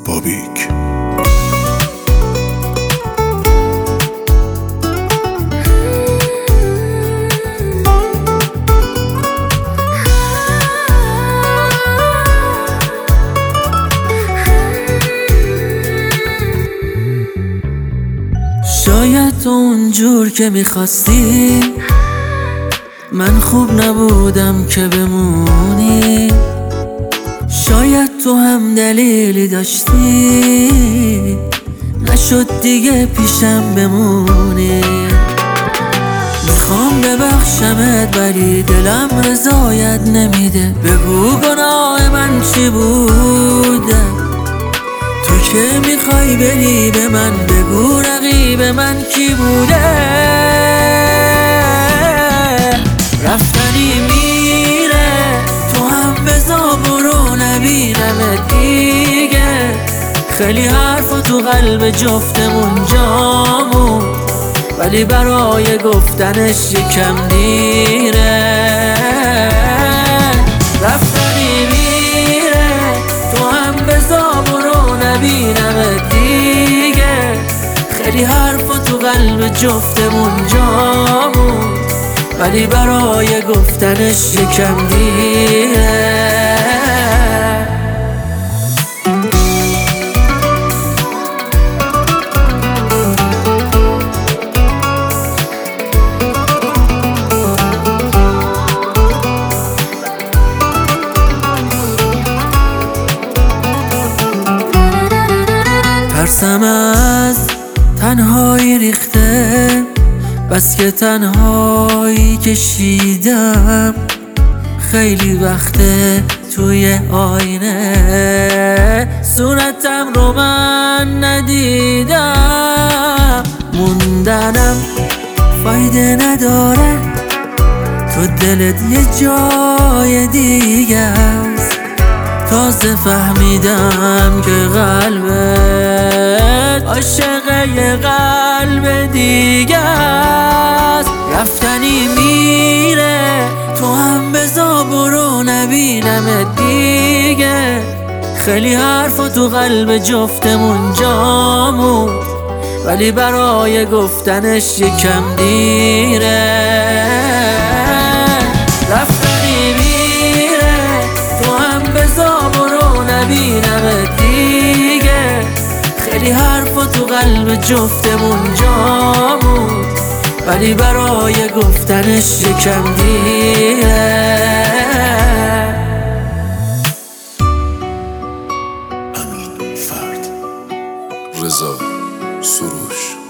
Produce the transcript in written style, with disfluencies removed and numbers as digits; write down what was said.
بابیک. شاید تو اونجور که میخواستی من خوب نبودم که بمونی، شاید تو هم دلیلی داشتی نشد دیگه پیشم بمونی. میخوام ببخشمت ولی دلم رضایت نمیده، بگو گناه من چی بوده؟ تو که میخوای بری به من بگو رقیب من کی بوده؟ رفتنی میره تو هم بزا برو نبینمت دیگه، خیلی حرفا تو قلب جفتمون جامون ولی برای گفتنش یکم دیره. رفتنی میره تو هم بزا برو نبینمت دیگه، خیلی حرفا تو قلب جفتمون جامون ولی برای گفتنش یکم دیره. ترسم از تنهایی ریخته، بس که تنهایی کشیدم خیلی وقته توی آینه، صورتم رو من ندیدم. موندنم فایده نداره تو دلت یه جای دیگه است، تازه فهمیدم که قلبت عاشق یه قلب دیگه است. رفتنی میره تو هم بزا برو نبینمت دیگه، خیلی حرفا تو قلب جفتمون جامون ولی برای گفتنش یکم دیره. رفتنی میره تو هم بزا برو نبینمت دیگه، خیلی حرفا تو قلب جفتمون جامون ولی برای گفتنش یکم دیره. امین فرد، رضا سروش.